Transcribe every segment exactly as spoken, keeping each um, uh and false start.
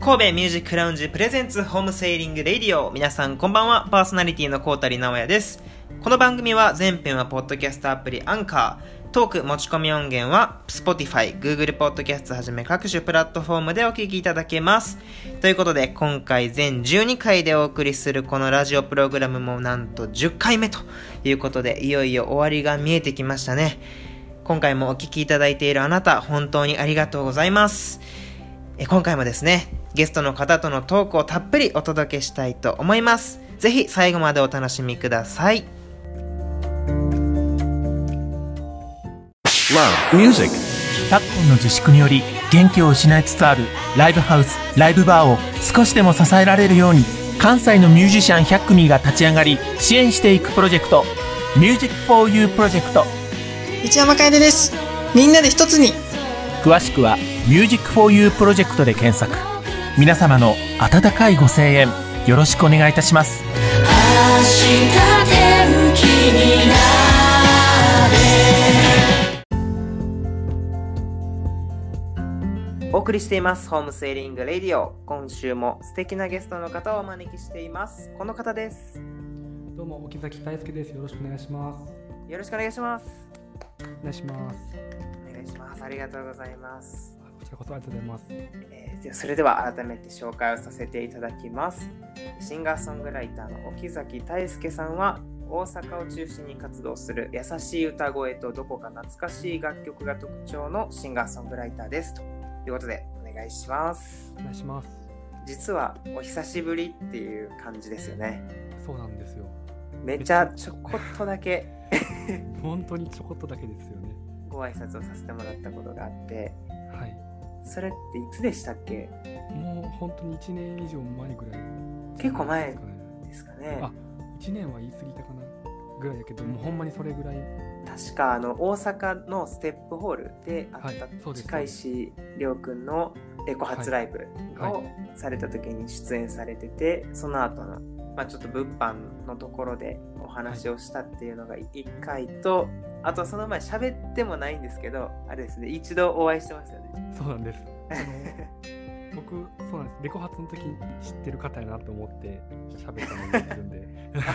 神戸ミュージックラウンジプレゼンツホームセーリングレディオ。皆さんこんばんは。パーソナリティのコータリ直也です。この番組は全編はポッドキャストアプリアンカー、トーク持ち込み音源は Spotify、Google ポッドキャストはじめ各種プラットフォームでお聞きいただけます。ということで今回全じゅうにかいでお送りするこのラジオプログラムもなんとじゅっかいめということで、いよいよ終わりが見えてきましたね。今回もお聞きいただいているあなた、本当にありがとうございます。え今回もですね、ゲストの方とのトークをたっぷりお届けしたいと思います。ぜひ最後までお楽しみください。 昨今の自粛により元気を失いつつあるライブハウス、ライブバーを少しでも支えられるように、関西のミュージシャンひゃく組が立ち上がり支援していくプロジェクト、 Music for You プロジェクト。 内山楓です。みんなで一つに。 詳しくは Music for You プロジェクトで検索。皆様の温かいご声援よろしくお願いいたします。 明日天気になれ。お送りしていますホームセーリングレディオ。今週も素敵なゲストの方をお招きしています。この方です。 どうも、沖崎大輔です。よろしくお願いします。 よろしくお願いします。 お願いします。 お願いします。ありがとうございます。 こちらこそありがとうございます。 えー、それでは改めて紹介をさせていただきます。シンガーソングライターの沖崎大輔さんは、大阪を中心に活動する優しい歌声とどこか懐かしい楽曲が特徴のシンガーソングライターですということで、お願いします。 お願いします。 実はお久しぶりっていう感じですよね。 そうなんですよ。 めっちゃちょこっとだけ本当にちょこっとだけですよね。 ご挨拶をさせてもらったことがあって、 はい。 それっていつでしたっけ？ もう本当にいちねん以上前ぐらい、ね、 結構前ですかね。 あ、いちねんは言い過ぎたかなぐらいだけど、もうほんまにそれぐらい。 確かあの大阪のステップホールであった、はい、近石亮君のレコ発ライブをされた時に出演されてて、はいはい、その後の、まあ、ちょっと物販のところでお話をしたっていうのがいっかいと、あとその前喋ってもないんですけど、あれですね、一度お会いしてますよね。 そうなんです。僕、そうなんです。レコ発の時に知ってる方やなと思って喋ったのを覚えてるんで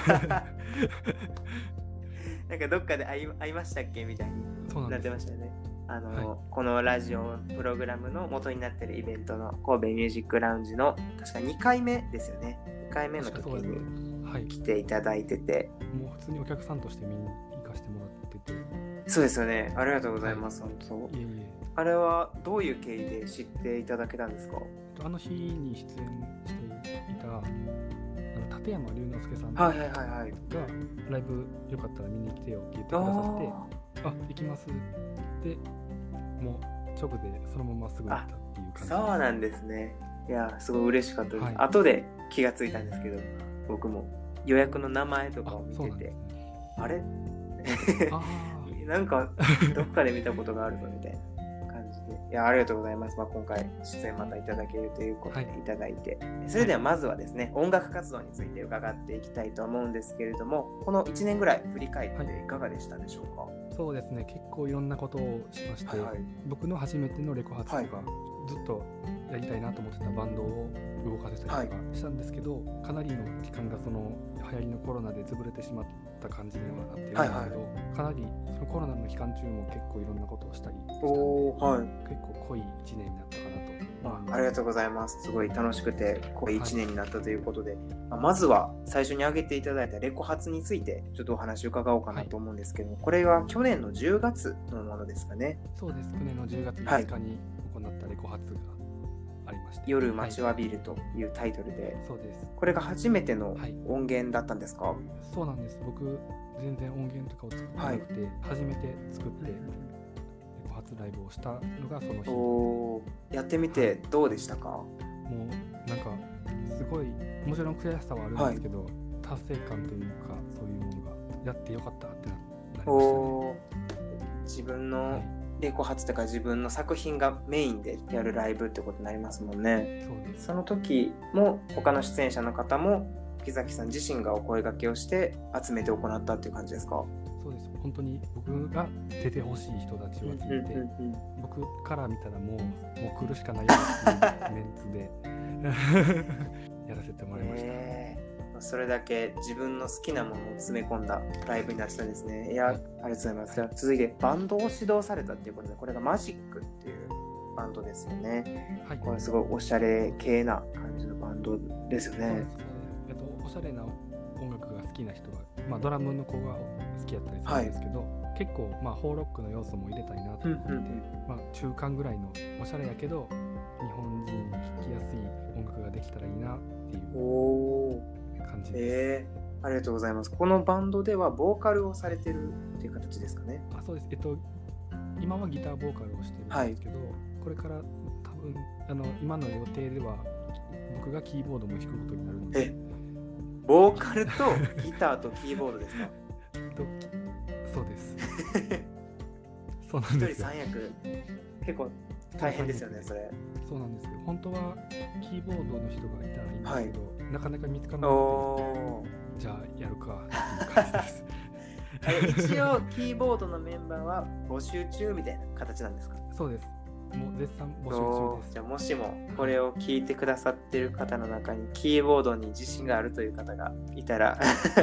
なんかどっかで会い、会いましたっけみたいになってましたよね。あの、はい、このラジオプログラムの元になってるイベントの神戸ミュージックラウンジの確かにかいめですよね。にかいめの時に来ていただいてて、 はい、もう普通にお客さんとして見に行かせてもらってて。 そうですよね。ありがとうございます。はい、本当。いえいえ。あれはどういう経緯で知っていただけたんですか？ あの日に出演していたあの立山龍之介さんが、 はいはいはいはい、 ライブよかったら見に来てよって言ってくださって、あ、行きますで、もう直でそのまますぐ行ったっていう感じ。 そうなんですね。いや、すごい嬉しかったです。はい、後で気がついたんですけど、僕も予約の名前とかを見てて、あ, あれあなんかどっかで見たことがあるぞみたいな感じで、いや、ありがとうございます。まあ、今回出演またいただけるということでいただいて、はい、それではまずはですね、音楽活動について伺っていきたいと思うんですけれども、このいちねんぐらい振り返っていかがでしたでしょうか？はい、 そうですね、結構いろんなことをしまして、はいはい、僕の初めてのレコ発とか、はい、ずっとやりたいなと思ってたバンドを動かせたりとかしたんですけど、はい、かなりの期間がその流行りのコロナで潰れてしまった感じにはなっているんですけど、はいはい、かなりそのコロナの期間中も結構いろんなことをしたりしたんで、はい、結構濃いいちねんになったかなと思います。 あ、ありがとうございます。すごい楽しくて濃いいちねんになったということで、はい、まずは最初に挙げていただいたレコ発についてちょっとお話を伺おうかなと思うんですけども、はい、これは去年のじゅうがつのものですかね？ そうです。去年のじゅうがついつかに行ったレコ発がありまして、 夜待ちわびるというタイトルで、はい、そうです。これが初めての音源だったんですか？はい、 そうなんです。僕全然音源とかを作ってなくて、はい、初めて作ってレコ発ライブをしたのがその日。 おー、やってみてどうでしたか？はい、 もうなんかすごい、もちろん悔しさはあるんですけど、はい、達成感というかそういうものがやってよかったってなりましたね。おー、 自分の、はい、レコ発とか自分の作品がメインでやるライブってことになりますもんね。そうです。その時も他の出演者の方も木崎さん自身がお声掛けをして集めて行ったっていう感じですか？ そそうです。本当に僕が出てほしい人たちを集めて、うんうんうんうん、僕から見たらもうもう来るしかないよっていうメンツでやらせてもらいました。 えー、それだけ自分の好きなものを詰め込んだライブになってたんですね。いや、はい、ありがとうございます。じゃあ続いてバンドを指導されたっていうことで、これがマジックっていうバンドですよね。はい、これすごいおしゃれ系な感じのバンドですよね。そうですね。 えっとおしゃれな音楽が好きな人は、まあ、ドラムの子が好きやったりするんですけど、はい、結構まあホーロックの要素も入れたいなと思って、うんうん、まあ、中間ぐらいのおしゃれやけど日本人に聴きやすい音楽ができたらいいなっていう感じです。 えー、ありがとうございます。このバンドではボーカルをされてるっていう形ですかね。 あ、そうです。えっと今はギターボーカルをしてるんですけど、はい、これから多分あの今の予定では僕がキーボードも弾くことになるので。 えボーカルとギターとキーボードですか？ そうですそうなんですよ。 一人三役結構大変ですよね。それそうなんですよ。本当はキーボードの人がいたらいいんですけど、はい、なかなか見つからないので、じゃあやるかっていう感じです一応キーボードのメンバーは募集中みたいな形なんですか？ そうです。もう絶賛募集中です。 じゃあもしもこれを聞いてくださってる方の中にキーボードに自信があるという方がいたら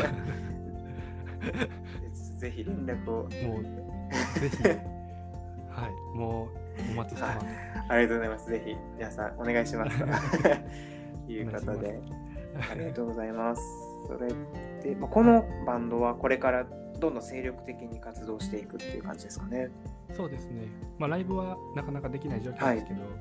ぜひ連絡を。 もうぜひはいもうお待ちしてます。 ありがとうございます。ぜひ皆さんお願いしますということでありがとうございます。それで、まあ、このバンドはこれからどんどん精力的に活動していくっていう感じですかね。 そうですね。まあライブはなかなかできない状況ですけど、はい、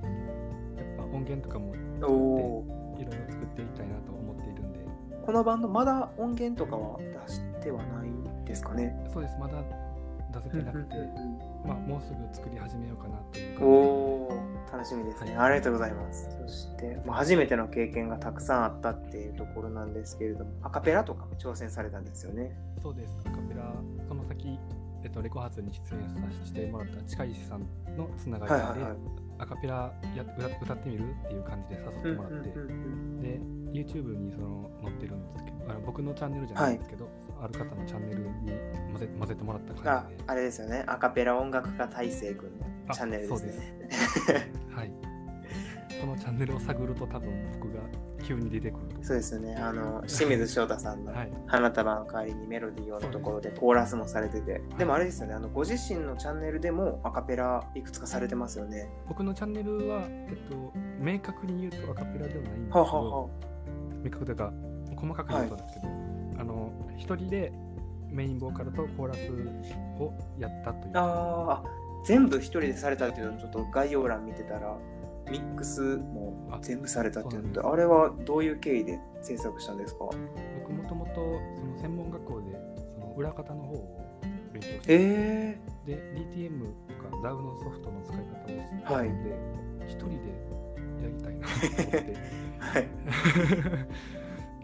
やっぱ音源とかも作っていろいろ作っていきたいなと思っているんで。 このバンドまだ音源とかは出してはないですかね。 そうです。まだ出せてなくて、まあもうすぐ作り始めようかなという感じで。 おー、楽しみですね、はい。ありがとうございます。そして、まあ、初めての経験がたくさんあったっていうところなんですけれども、アカペラとかも挑戦されたんですよね。 そうです。アカペラその先、えっと、レコ発に出演させてもらった近石さんのつながりで、はいはいはい、アカペラや 歌, 歌ってみるっていう感じで誘ってもらって、うんうんうんうん、で YouTube にその載ってるんですけど、あの僕のチャンネルじゃないんですけど、はい、ある方のチャンネルに混ぜ混ぜてもらった感じで。 あ, あれですよね、アカペラ音楽家大成君のチャンネルですね。 そうですはい。そのチャンネルを探ると多分僕が急に出てくると。 そうですよね。あの清水翔太さんの花束の代わりにメロディーをのところでコーラスもされてて、でもあれですよね、あのご自身のチャンネルでもアカペラいくつかされてますよね。 僕のチャンネルは、えっと、明確に言うとアカペラではないんですけど、ははは明確というか細かく言うとですけど、はい、あの一人でメインボーカルとコーラスをやったという。 ああ、全部一人でされたっていうのをちょっと概要欄見てたら、ミックスも全部されたっていうので、 あ, あれはどういう経緯で制作したんですか？ 僕もともとその専門学校でその裏方の方を勉強して、 えー、で ディーティーエム とか ダウ のソフトの使い方を知ってたので、一、はい、人でやりたいなと思って、はい、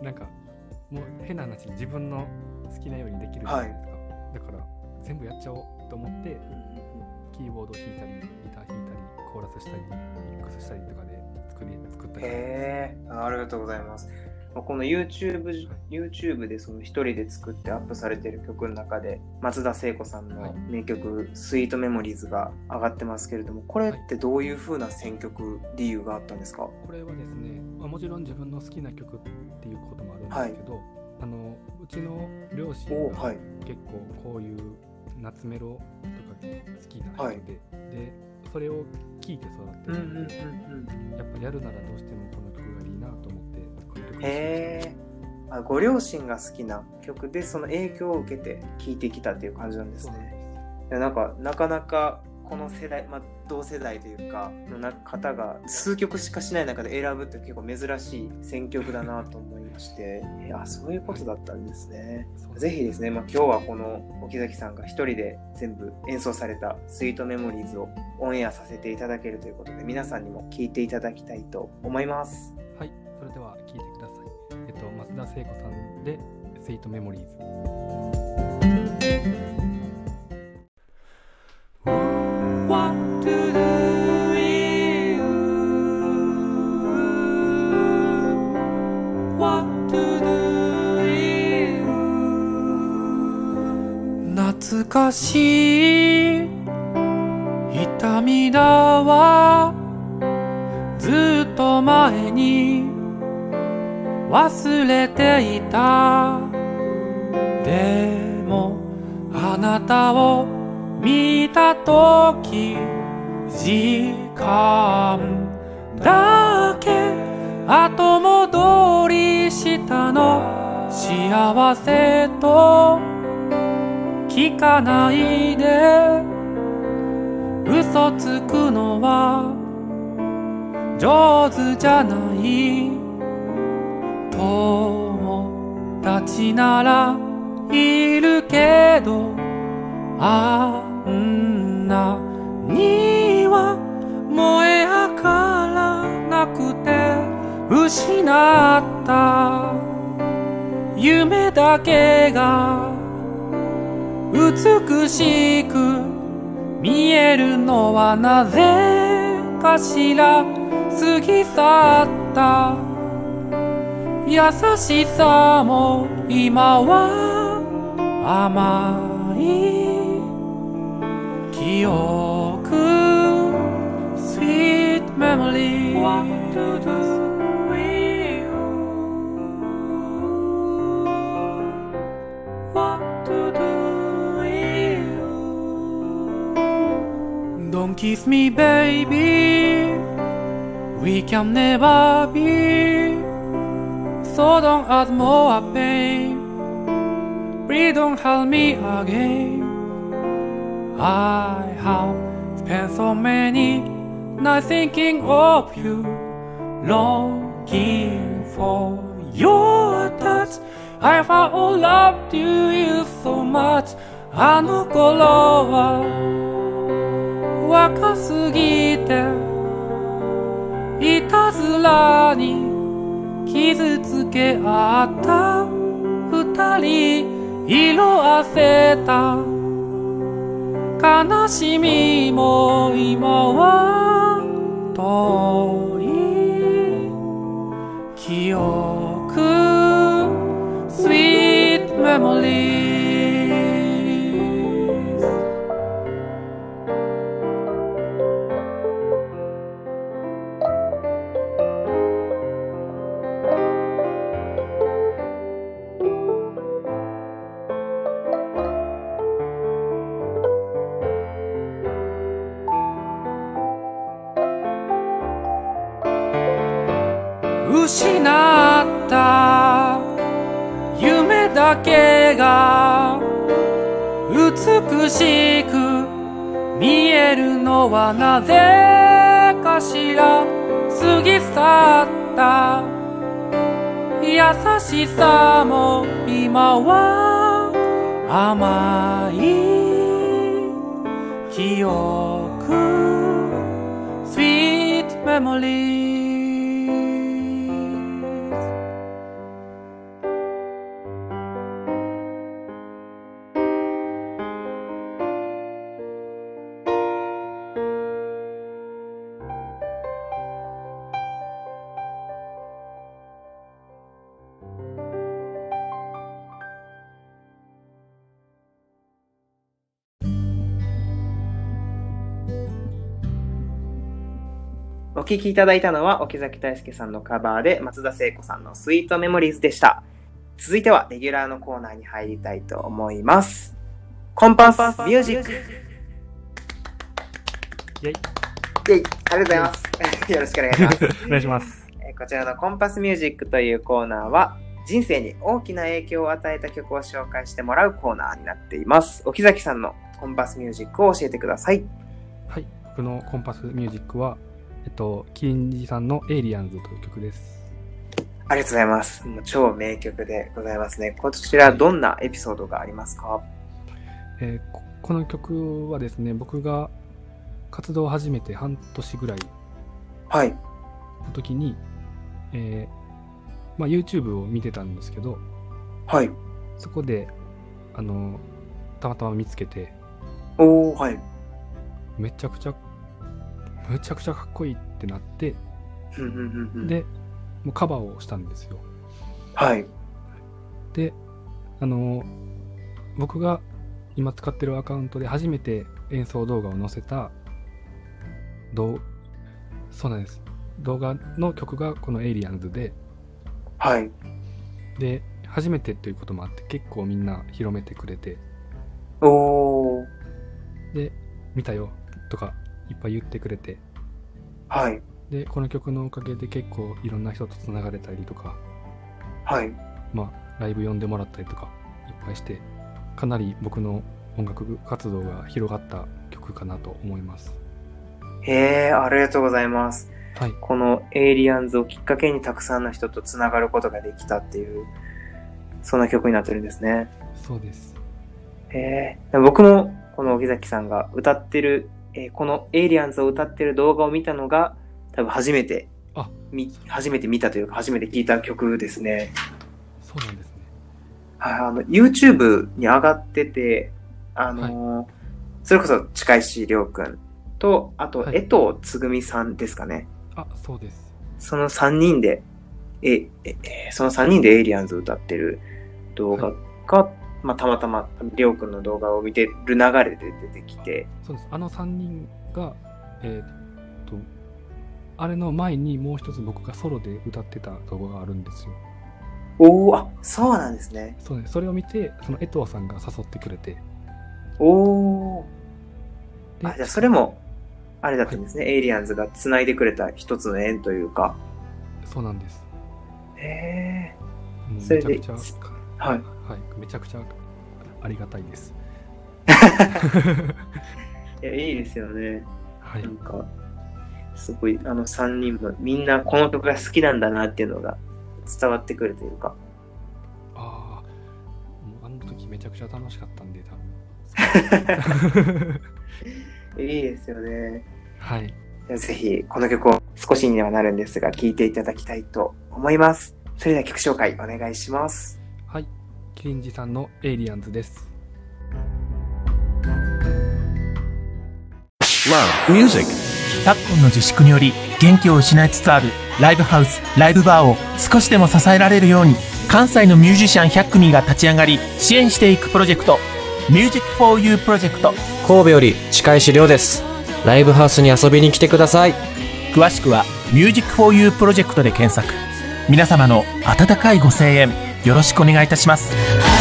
なんかもう変な話、自分の好きなようにできるじゃないですか、はい、だから全部やっちゃおうと思って、キーボード弾いたりギター弾いたりコーラスしたりミックスしたりとかで作り作ったり。 へー、ありがとうございます。この YouTube, YouTube でその一人で作ってアップされている曲の中で松田聖子さんの名曲、はい、スイートメモリーズが上がってますけれども、これってどういう風な選曲理由があったんですか？ これはですね、まあ、もちろん自分の好きな曲っていうこともあるんですけど、はい、あのうちの両親が結構こういう夏メロとか好きな人で、はい、でそれを聴いて育ってるので、うんうんうんうん、やっぱやるならどうしてもこの曲がいいなと思ってこの曲にしました。 へー、あ、ご両親が好きな曲でその影響を受けて聴いてきたっていう感じなんですね。そうなんです。いや、なんかなかなかこの世代、まあ、同世代というかの方が数曲しかしない中で選ぶって結構珍しい選曲だなと思いまして、いや、そういうことだったんですね。はい、ぜひですね、まあ、今日はこの沖崎さんが一人で全部演奏されたスイートメモリーズをオンエアさせていただけるということで、皆さんにも聴いていただきたいと思います。 はい、それでは聴いてください。えっと、松田聖子さんでスイートメモリーズ。 夏かしい痛みだわずっと前に忘れていたでもあなたを見たとき時間だけ後戻りしたの幸せと聞かないで嘘つくのは上手じゃない友達ならいるけどあんなには燃え上がらなくて失った夢だけが美しく見えるのはなぜかしら過ぎ去った優しさも今は甘い記憶 Sweet memory What to do with you What to do with you Don't kiss me baby We can never be So don't add more pain Please don't hurt me again I have spent so many nights thinking of you Longing for your touch I thought I loved you so much あの頃は若すぎていたずらに傷つけ合った二人色あせた悲しみも今は遠い記憶 Sweet memories失った夢だけが美しく見えるのはなぜかしら過ぎ去った優しさも今は甘い記憶 Sweet memories お聴きいただいたのは沖崎大輔さんのカバーで松田聖子さんのスイートメモリーズでした。続いてはレギュラーのコーナーに入りたいと思います。コンパスミュージック。 イェイ。 イェイ。ありがとうございます。よろしくお願いします。 お願いします。 こちらのコンパスミュージックというコーナーは人生に大きな影響を与えた曲を紹介してもらうコーナーになっています。沖崎さんのコンパスミュージックを教えてください。 はい、僕のコンパスミュージックはえっと、キリンジさんのエイリアンズという曲です。 ありがとうございます。もう超名曲でございますね。こちらどんなエピソードがありますか？ えー、こ, この曲はですね、僕が活動を始めて半年ぐらいはいの時に、えーまあ、YouTube を見てたんですけど、 はい、 そこであのたまたま見つけて、 おー、はい、 めちゃくちゃめちゃくちゃかっこいいってなって、 うんうんうんうん、 でもうカバーをしたんですよ。 はい。 で、あの僕が今使ってるアカウントで初めて演奏動画を載せた動そうなんです動画の曲がこのエイリアンズで、 はい。 で初めてということもあって結構みんな広めてくれて、 おー。 で見たよとかいっぱい言ってくれて、 はい。 でこの曲のおかげで結構いろんな人とつながれたりとか、 はい。 まあライブ呼んでもらったりとかいっぱいして、かなり僕の音楽活動が広がった曲かなと思います。 へー、ありがとうございます。 はい。 このエイリアンズをきっかけにたくさんの人とつながることができたっていう、そんな曲になってるんですね。 そうです。 へー。僕もこの荻崎さんが歌ってる、えーこのエイリアンズを歌ってる動画を見たのが多分初めてあ、 み初めて見たというか初めて聴いた曲ですね。 そうなんですね。 はい、あの YouTube に上がってて、あのーそれこそ近石亮くんとあとはい江藤つぐみさんですかね。 あ、そうです。 そのさんにんでえええそのさんにんでエイリアンズを歌ってる動画が、はい、まあ、たまたま亮くんの動画を見てる流れで出てきて、 そうです。あのさんにんがえー、っとあれの前にもう一つ僕がソロで歌ってた動画があるんですよ。 おー、あ、そうなんですね。 そうです。それを見てその江藤さんが誘ってくれて、 おー。 であ、じゃあそれもあれだったんですね。はい、エイリアンズが繋いでくれた一つの縁というか。 そうなんです。 へー。 もうめちゃくちゃ、 はい、はい、 めちゃくちゃありがたいです。 いや、いいですよね。 はい。 なんかすごいあのさんにんもみんなこの曲が好きなんだなっていうのが伝わってくるというか。 ああ、もうあの時めちゃくちゃ楽しかったんで多分。 いいですよね。 はい。 ぜひこの曲を少しにはなるんですが聴いていただきたいと思います。それでは曲紹介お願いします。 はい、キリンジさんのエイリアンズです。 Love Music。昨今の自粛により元気を失いつつあるライブハウス、ライブバーを少しでも支えられるように、関西のミュージシャンひゃく組が立ち上がり支援していくプロジェクト、ミュージックフォーユープロジェクト。 神戸より近石亮です。ライブハウスに遊びに来てください。 詳しくはミュージックフォーユープロジェクトで検索。皆様の温かいご声援よろしくお願いいたします。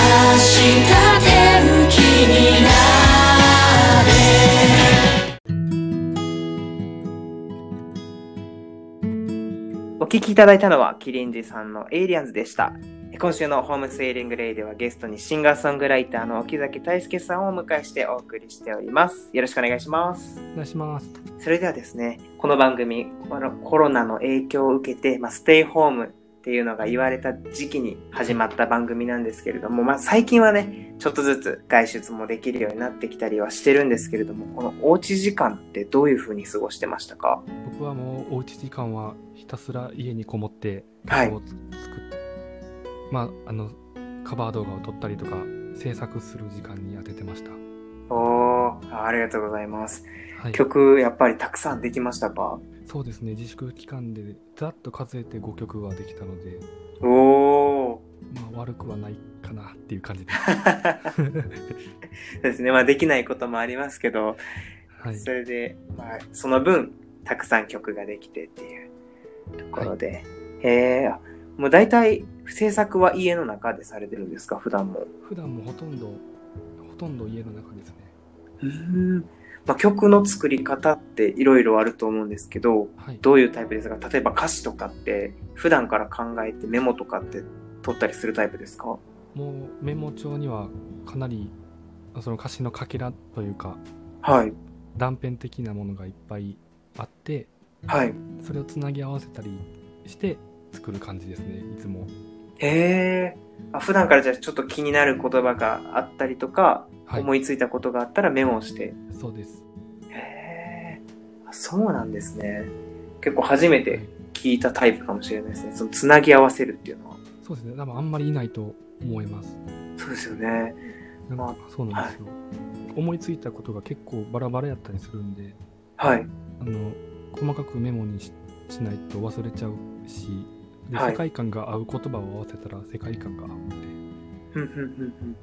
お聞きいただいたのはキリンジさんのエイリアンズでした。今週のホームセーリングレイではゲストにシンガーソングライターの沖崎大輔さんをお迎えしてお送りしております。よろしくお願いします。 お願いします。 それではですね、この番組コロナの影響を受けて、まあ、ステイホームっていうのが言われた時期に始まった番組なんですけれども、まあ、最近はねちょっとずつ外出もできるようになってきたりはしてるんですけれども、このおうち時間ってどういう風に過ごしてましたか？ 僕はもうおうち時間はひたすら家にこもって曲を作って、まああのカバー動画を撮ったりとか制作する時間に当ててました。 おー、ありがとうございます。 はい、 曲やっぱりたくさんできましたか？ そうですね、自粛期間でざっと数えてごきょくはできたので、 おー、 まあ悪くはないかなっていう感じです。 そうですね、まあできないこともありますけど、はい、それで、まあ、その分たくさん曲ができてっていうところで、はい、へー、もう大体制作は家の中でされてるんですか？普段も。 普段もほとんどほとんど家の中ですね。 うーん、まあ、曲の作り方っていろいろあると思うんですけど、はい、どういうタイプですか？例えば歌詞とかって普段から考えてメモとかって取ったりするタイプですか？ もうメモ帳にはかなりその歌詞のかけらというか、 はい、 断片的なものがいっぱいあって、 はい、 それをつなぎ合わせたりして作る感じですね、いつも。 へー、普段からじゃあちょっと気になる言葉があったりとか、はい、思いついたことがあったらメモをして。 そうです。 へー、そうなんですね。結構初めて聞いたタイプかもしれないですね、そのつなぎ合わせるっていうのは。 そうですね、多分あんまりいないと思います。 そうですよね。 なんかそうなんですよ、はい、思いついたことが結構バラバラやったりするんで、 はい、 あの細かくメモに し, しないと忘れちゃうし、で、はい、世界観が合う言葉を合わせたら世界観が合うんで、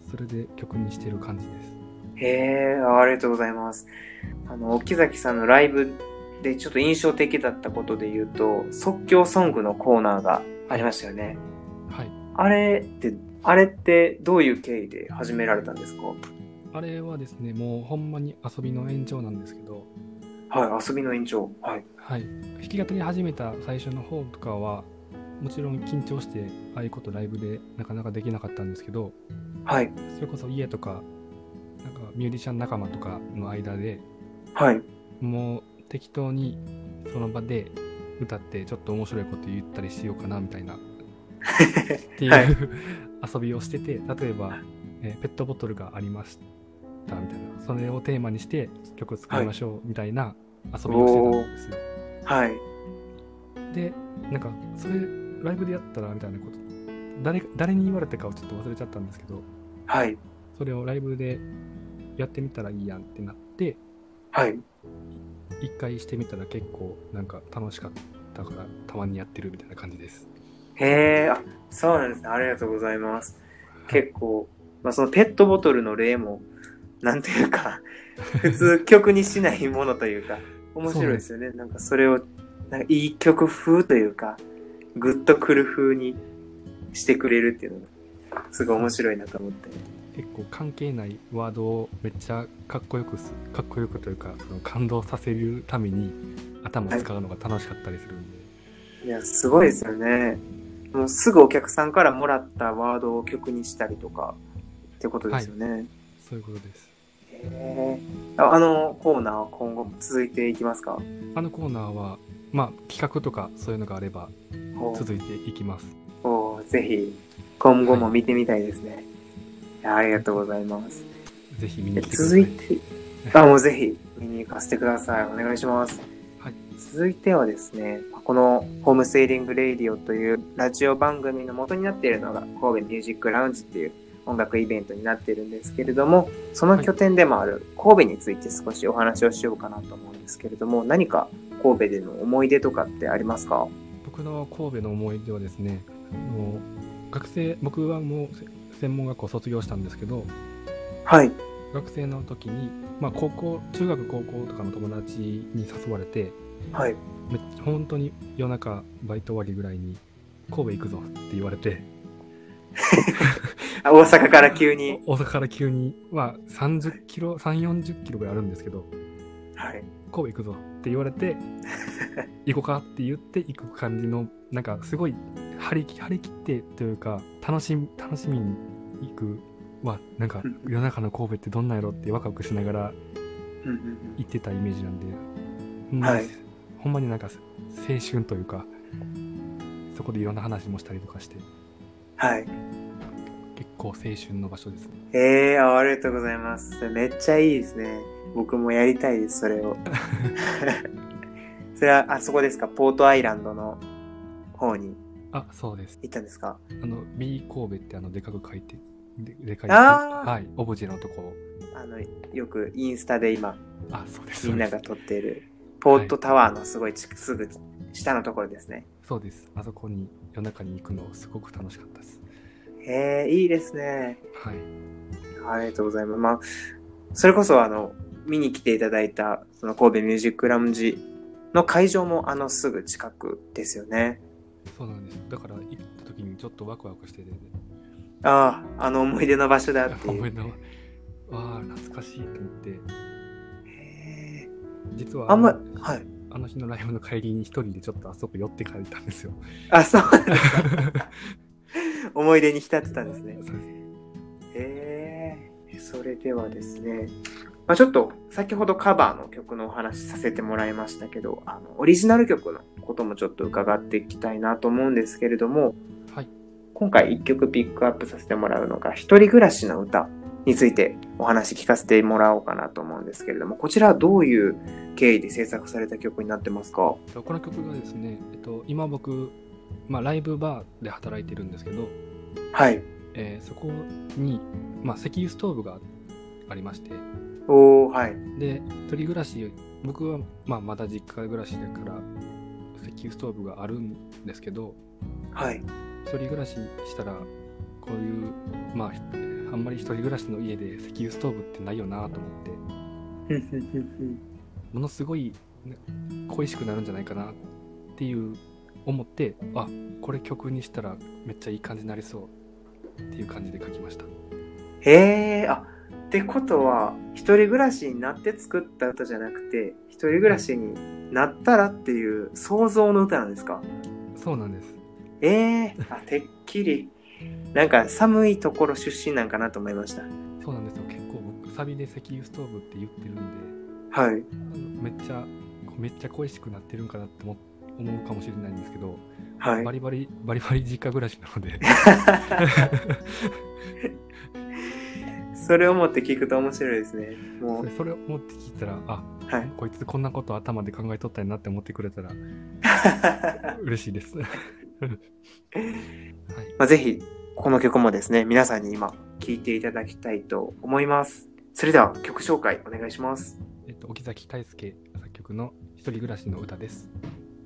それで曲にしてる感じです。 へー、ありがとうございます。あの沖崎さんのライブでちょっと印象的だったことで言うと、即興ソングのコーナーがありましたよね。 はい。 あれってあれってどういう経緯で始められたんですか？ あれはですね、もうほんまに遊びの延長なんですけど。 はい、遊びの延長。はい。 はい。弾き語り始めた最初の方とかは、もちろん緊張してああいうことライブでなかなかできなかったんですけど、 はい。 それこそ家とか、なんかミュージシャン仲間とかの間で、 はい。 もう適当にその場で歌ってちょっと面白いこと言ったりしようかなみたいなっていう、はい、遊びをしてて、例えば、えー、ペットボトルがありましたみたいな、それをテーマにして曲作りましょうみたいな遊びをしてたんですよ。 はい。 で、なんかそれライブでやったらみたいなこと、誰誰に言われたかをちょっと忘れちゃったんですけど、 はい。 それをライブでやってみたらいいやんってなって、 はい。 一回してみたら結構なんか楽しかったからたまにやってるみたいな感じです。 へー、あ、そうなんですね。ありがとうございます。結構、まあ、そのペットボトルの例もなんていうか普通曲にしないものというか面白いですよね。なんかそれをなんかいい曲風というかグッとくる風にしてくれるっていうのがすごい面白いなと思って。 結構関係ないワードをめっちゃかっこよくすかっこよくというか、その感動させるために頭を使うのが楽しかったりするんで、 はい、いやすごいですよね。もうすぐお客さんからもらったワードを曲にしたりとかってことですよね。はい、 そういうことです。 へー、あ、あのコーナーは今後続いていきますか？ あのコーナーはまあ企画とかそういうのがあれば続いていきます。 おお、ぜひ今後も見てみたいですね。はい、ありがとうございます。 ぜひ見に来てください。 続いて、あ、もうぜひ見に行かせてください。お願いします。 はい。 続いてはですね、このホームセーリングレイディオというラジオ番組の元になっているのが神戸ミュージックラウンジっていう音楽イベントになっているんですけれども、その拠点でもある神戸について少しお話をしようかなと思うんですけれども、何か神戸での思い出とかってありますか？ 僕の神戸の思い出はですね、もう学生、僕はもう専門学校卒業したんですけど、 はい。 学生の時に、まあ高校、中学高校とかの友達に誘われて、 はい。 めっちゃ本当に夜中バイト終わりぐらいに神戸行くぞって言われて大阪から急に大阪から急にまあさんじゅっキロ、さんじゅう、よんじゅっキロぐらいあるんですけど、 はい、 神戸行くぞって言われて行こうかって言って行く感じの、なんかすごい張り張り切ってというか楽しみ楽しみに行くは、なんか夜中の神戸ってどんなんやろってワクワクしながら行ってたイメージなんで、 はい、 ほんまになんか青春というか、そこでいろんな話もしたりとかして、 はい、 結構青春の場所ですね。 えー、ありがとうございます。めっちゃいいですね。僕もやりたいです、それを。それはあそこですか？ポートアイランドの方に。 あ、そうです。 行ったんですか？ あの B 神戸ってあのでかく書いて、で, でかい、 あ、 はい、オブジェのとこ。 あのよくインスタで今、 あ、そうです。 みんなが撮っているポートタワーのすごいすぐ下のところですね。 そうです。あそこに夜中に行くのすごく楽しかったです。 へえ、いいですね。 はい。 ありがとうございます。まあ、それこそあの見に来ていただいたその神戸ミュージックラウンジの会場もあのすぐ近くですよね。 そうなんです。だから行った時にちょっとワクワクしてて、ね、 ああ、あの思い出の場所だっていう。 思い出の、ああ懐かしいと思って。へえ。実はあんま、はい。あの日のライブの帰りに一人でちょっとあそこ寄って帰ったんですよ。 あ、そうなんですか。思い出に浸ってたんですね。 そうです。 へえ。それではですね、まあ、ちょっと先ほどカバーの曲のお話させてもらいましたけど、あのオリジナル曲のこともちょっと伺っていきたいなと思うんですけれども、 はい、 今回いっきょくピックアップさせてもらうのが一人暮らしの歌についてお話聞かせてもらおうかなと思うんですけれども、こちらはどういう経緯で制作された曲になってますか？ この曲がですね、えっと、今僕、まあ、ライブバーで働いてるんですけど、 はい、 えー、そこに、まあ、石油ストーブがありまして、 おー、はい、 で一人暮らし、僕は、まあ、まだ実家暮らしだから石油ストーブがあるんですけど、 はい、 一人暮らししたらこういう、まあ、 あんまり一人暮らしの家で石油ストーブってないよなと思ってものすごい、ね、恋しくなるんじゃないかなっていう思って、あ、これ曲にしたらめっちゃいい感じになりそうっていう感じで書きました。 へえ、あ、ってことは一人暮らしになって作った歌じゃなくて、一人暮らしになったらっていう想像の歌なんですか？ そうなんです。 ええー、あ、てっきりなんか寒いところ出身なんかなと思いました。 そうなんですよ。結構僕サビで石油ストーブって言ってるんで、 はい、 あのめっちゃめっちゃ恋しくなってるんかなって思うかもしれないんですけど、はい、バリバリバリバリ実家暮らしなのでそれを思って聞くと面白いですね。もうそ, れそれを思って聞いたら、あ、はい、こいつこんなこと頭で考えとったんやなって思ってくれたら嬉しいですはい、 まあ、ぜひこの曲もですね、皆さんに今聴いていただきたいと思います。それでは曲紹介お願いします。 えっと、沖崎大輔作曲の一人暮らしの歌です。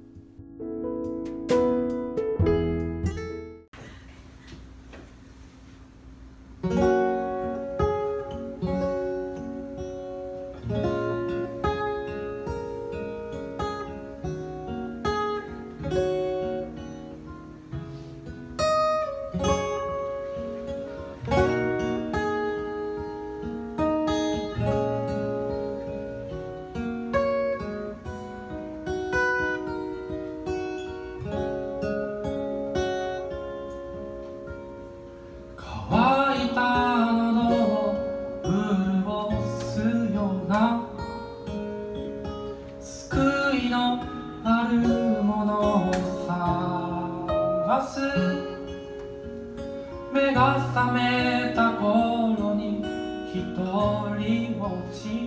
目が覚めた頃に一人ぼっち、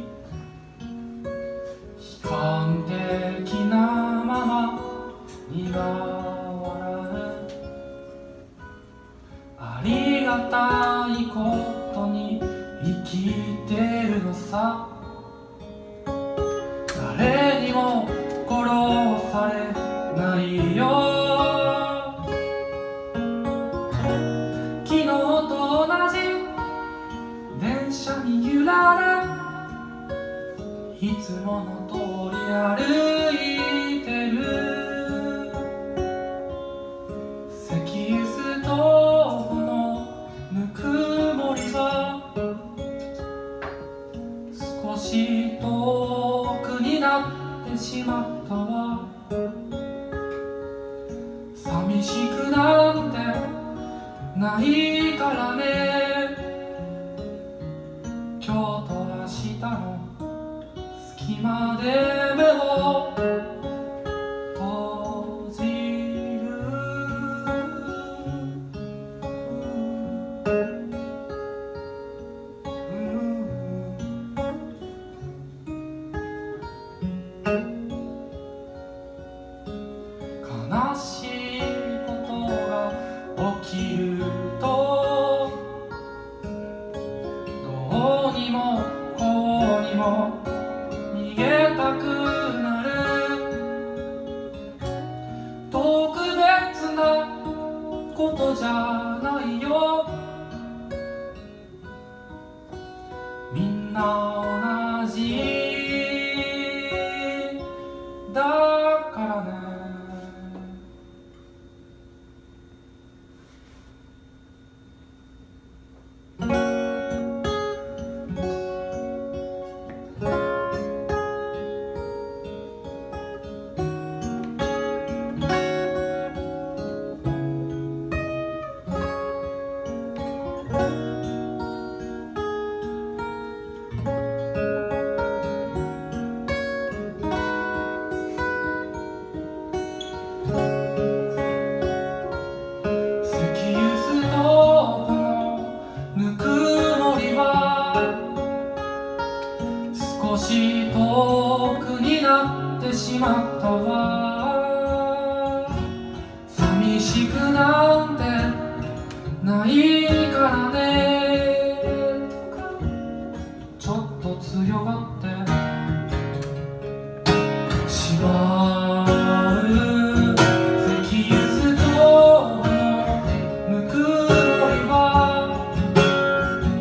悲観的なまま苦笑う。ありがたいことに生きてるのさ。誰にも殺されないよ。いつもの通り歩いてる。石油ストーブのぬくもりが少し遠くになってしまったわ。寂しくなんてないからね。今日と明日の今で目を閉じる。悲しいことが起きるとどうにもこうにも逃げたくなる。特別なことじゃないよ。みんな同じだからね。少し遠くになってしまったわ。寂しくなんてないからね。ちょっと強がってしまう。石油ストーブのぬくもりは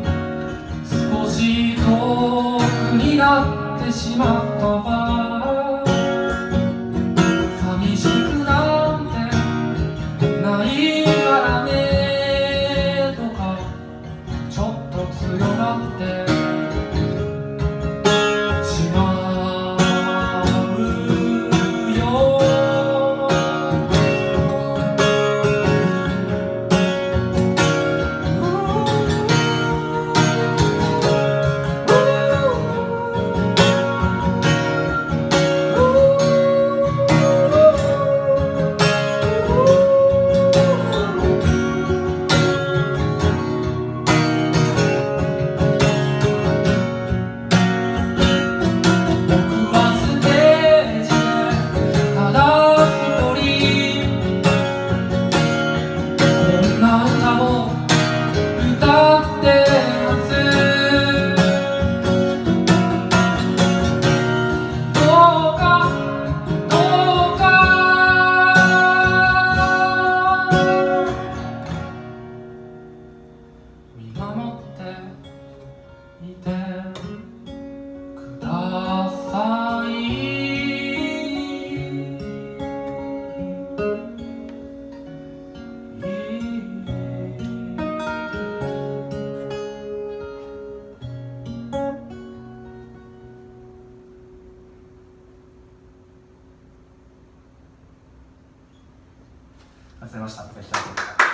させましたとか言ったら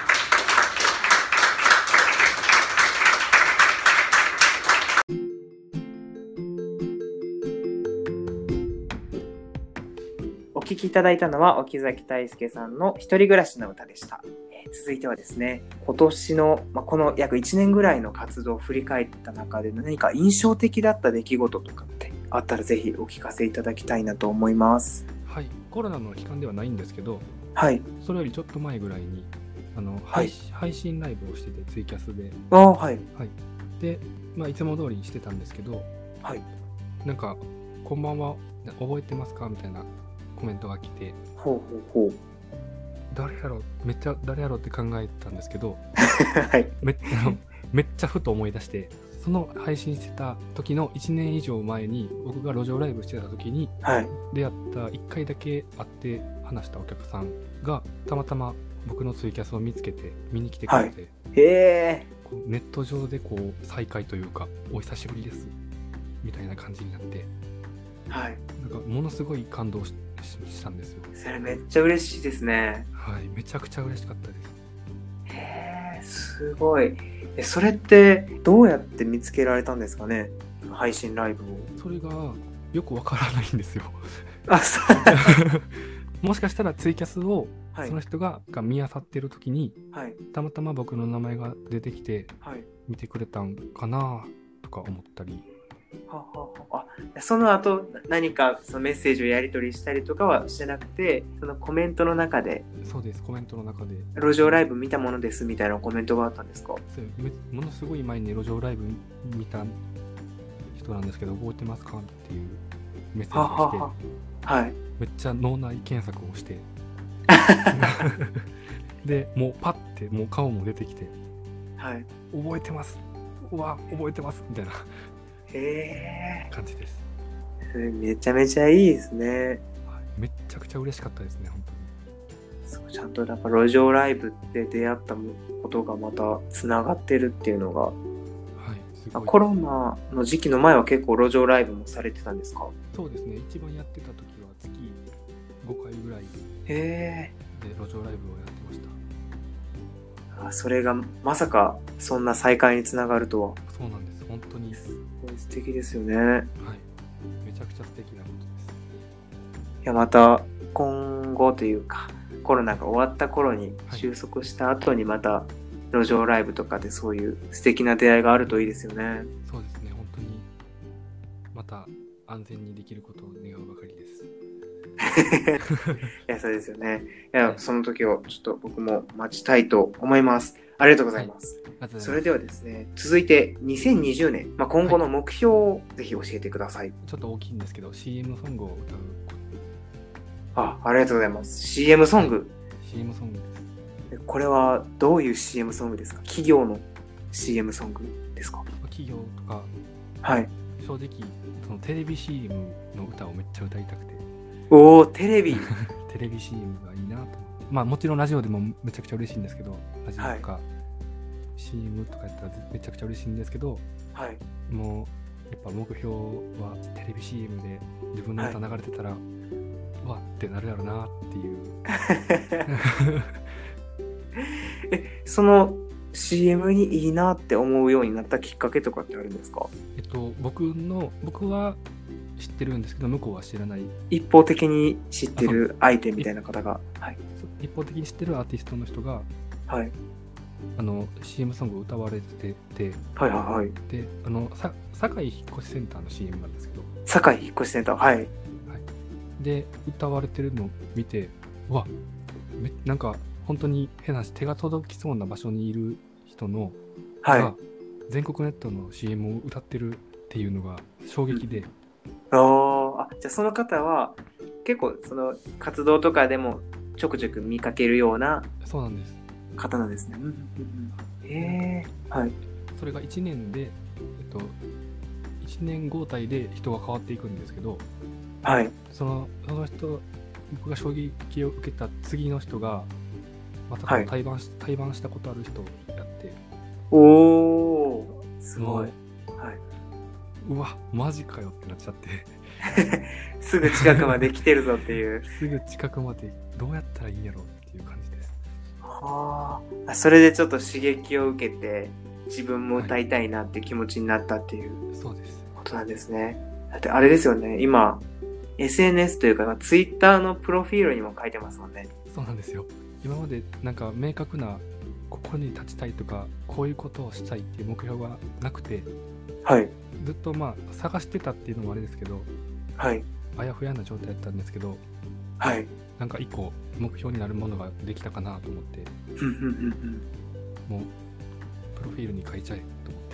お聴きいただいたのは沖崎大輔さんの一人暮らしの歌でした。えー、続いてはですね、今年の、まあ、この約いちねんぐらいの活動を振り返った中で何か印象的だった出来事とかってあったらぜひお聞かせいただきたいなと思います。 はい、コロナの期間ではないんですけど、 はい、 それよりちょっと前ぐらいにあの、 はい、 配信ライブをしててツイキャスで、 あ、はい、 はい、で、まあ、いつも通りしてたんですけど、 はい、 なんかこんばんは覚えてますかみたいなコメントが来て、 ほうほうほう、 誰やろめっちゃ誰やろって考えたんですけど、 はい、 め, めっちゃふと思い出して、その配信してた時のいちねん以上前に僕が路上ライブしてた時に出会ったいっかいだけ会って話したお客さんがたまたま僕のツイキャスを見つけて見に来てくれて、はい、 へーネット上でこう再会というかお久しぶりですみたいな感じになって、 はい、 なんかものすごい感動 し, したんですよ。 それめっちゃ嬉しいですね。 はい、めちゃくちゃ嬉しかったです。 へー、すごい。え、それってどうやって見つけられたんですかね、配信ライブを。 それがよくわからないんですよ。 あ、そうもしかしたらツイキャスをはい、 その人が見漁ってる時に、 はい、 たまたま僕の名前が出てきて、 はい、 見てくれたんかなとか思ったり。 はははあ、その後何かそのメッセージをやり取りしたりとかはしてなくて、そのコメントの中で。 そうです、コメントの中で路上ライブ見たものですみたいなコメントがあったんですか。 そうものすごい前に路上ライブ見た人なんですけど覚えてますかっていうメッセージをして、はははい、 めっちゃ脳内検索をしてでもうパッてもう顔も出てきて、 はい、 覚えてます、うわ覚えてますみたいなへ感じです。 めちゃめちゃいいですね。 はい、めっちゃくちゃ嬉しかったですね、本当に。 そう、ちゃんとだから路上ライブで出会ったことがまたつながってるっていうのが、はい、すごい。コロナの時期の前は結構路上ライブもされてたんですか。 そうですね、一番やってた時は月ごかいぐらいへで路上ライブをやってました。 あ、それがまさかそんな再会につながるとは。 そうなんです、本当にすごい素敵ですよね。 はい、めちゃくちゃ素敵なことです。 いや、また今後というかコロナが終わった頃に収束した後にまた路上ライブとかでそういう素敵な出会いがあるといいですよね。 そうですね、本当にまた安全にできることを願うばかりです。 いや、そうですよね。いや、その時をちょっと僕も待ちたいと思います。ありがとうございます。はい、ますそれではですね、続いてにせんにじゅうねん、まあ、今後の目標をぜひ教えてください。はい、 ちょっと大きいんですけど シーエム ソングを歌う。 あ、ありがとうございます。シーエム ソング、はい、 シーエム ソングです。 これはどういう シーエム ソングですか。企業の シーエム ソングですか。 企業とか、 はい、 正直そのテレビ シーエム の歌をめっちゃ歌いたくて。 おお、テレビテレビ シーエム がいいなと思って。まあもちろんラジオでもめちゃくちゃ嬉しいんですけど、ラジオとか、はい、シーエム とかやったらめちゃくちゃ嬉しいんですけど、 はい、 もうやっぱ目標はテレビ シーエム で自分の歌流れてたら、はい、うわってなるやろなっていう。 え、その シーエム にいいなって思うようになったきっかけとかってあるんですか。 えっと僕の僕は知ってるんですけど向こうは知らない。 一方的に知ってる相手みたいな方が、はい、 一方的に知ってるアーティストの人が、 はい、あの シーエム ソングを歌われてて、 はいはいはい、 であのさ堺引っ越しセンターの シーエム なんですけど、 堺引っ越しセンター、はい、はい、 で歌われてるのを見て、うわめなんか本当に変な話、手が届きそうな場所にいる人の、はい、が全国ネットの シーエム を歌ってるっていうのが衝撃で、うん、 ああ、じゃあその方は結構その活動とかでもちょくちょく見かけるようなそうなんです方なんですね。へえ、はい。 それがいちねんで、えっと、いちねん交代で人が変わっていくんですけど、 はい。 そのその人、僕が衝撃を受けた次の人がまた対バンし、はい、対バンしたことある人をやって、 おお、すごい。はい。 うわマジかよってなっちゃってすぐ近くまで来てるぞっていうすぐ近くまでどうやったらいいんやろうっていう感じです。 ああ、それでちょっと刺激を受けて自分も歌いたいなって気持ちになったっていう、 はい、そうですことなんですね。だってあれですよね、今 エスエヌエス というかツイッターのプロフィールにも書いてますもんね。 そうなんですよ。今までなんか明確なここに立ちたいとかこういうことをしたいっていう目標がなくて、 はい、 ずっとまあ探してたっていうのもあれですけど、はい、あやふやな状態だったんですけど、はい、なんか一個目標になるものができたかなと思って、もうプロフィールに書いちゃえと思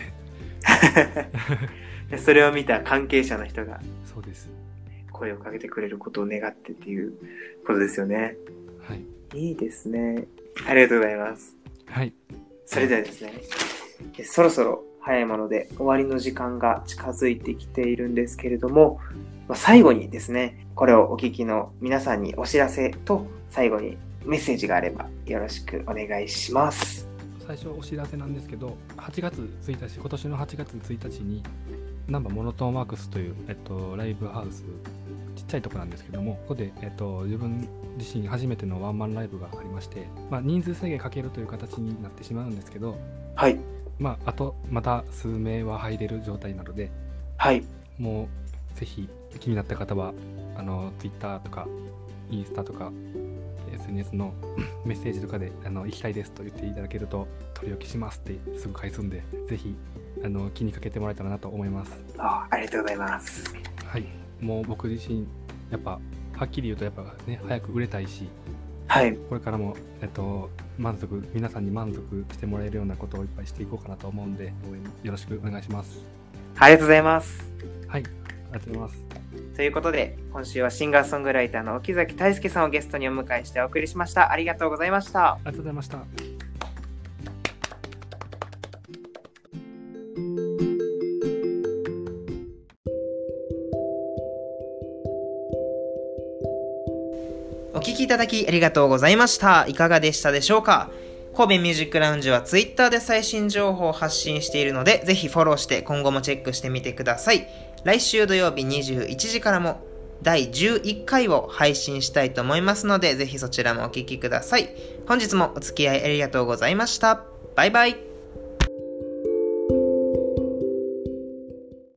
ってそれを見た関係者の人がそうです声をかけてくれることを願ってっていうことですよね。 はい、 いいですね。ありがとうございます。 はい、 それではですね、そろそろ早いもので終わりの時間が近づいてきているんですけれども、最後にですね、これをお聞きの皆さんにお知らせと最後にメッセージがあればよろしくお願いします。 最初お知らせなんですけど、はちがつついたち、今年のはちがつついたちにナンバーモノトーンワークスという、えっと、ライブハウス、ちっちゃいとこなんですけども、ここで、えっと、自分自身初めてのワンマンライブがありまして、まあ、人数制限かけるという形になってしまうんですけど、 はい、 まあ、あとまた数名は入れる状態なので、 はい、 もうぜひ気になった方はあの Twitter とかインスタとか エスエヌエス のメッセージとかであの行きたいですと言っていただけると取り置きしますってすぐ返すんで、ぜひあの気にかけてもらえたらなと思います。 あ、ありがとうございます。 はい、もう僕自身やっぱはっきり言うとやっぱね早く売れたいし、 はい、 これからもえっと満足皆さんに満足してもらえるようなことをいっぱいしていこうかなと思うんで、応援よろしくお願いします。 ありがとうございます。 はい、ありがとうございます。 ということで、今週はシンガーソングライターの沖崎大輔さんをゲストにお迎えしてお送りしました。ありがとうございました。 ありがとうございました。 お聞きいただきありがとうございました。いかがでしたでしょうか。神戸ミュージックラウンジは Twitter で最新情報を発信しているので、ぜひフォローして今後もチェックしてみてください。来週土曜日にじゅういちじからもだいじゅういっかいを配信したいと思いますので、ぜひそちらもお聞きください。本日もお付き合いありがとうございました。バイバイ。